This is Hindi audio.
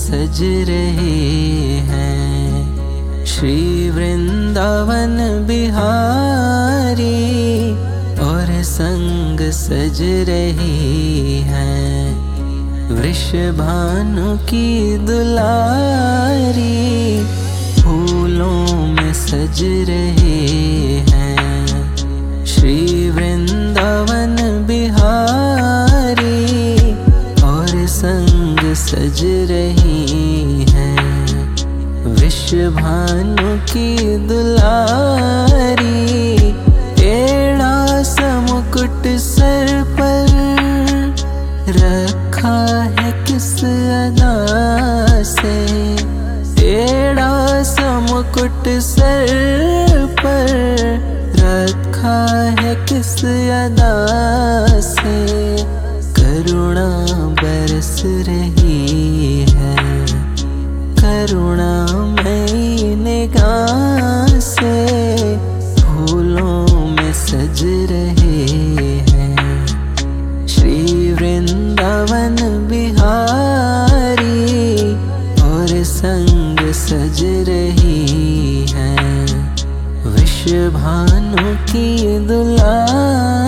सज रहे हैं। श्री वृंदावन बिहारी और संग सज रहे हैं। वृषभानु की दुलारी फूलों में सज रहे हैं। श्री वृंदावन बिहारी और संग सज रही हैं। वृषभानु की दुलारी टेढ़ा सा मुकुट सर पर रखा है किस अदा से। टेढ़ा सा मुकुट सर पर रखा है किस अदा से। करुणा बरस रही है करुणामयी निगाह से। फूलों में सज रहे हैं। श्री वृंदावन बिहारी और संग सज रही हैं। वृषभानु की दुलारी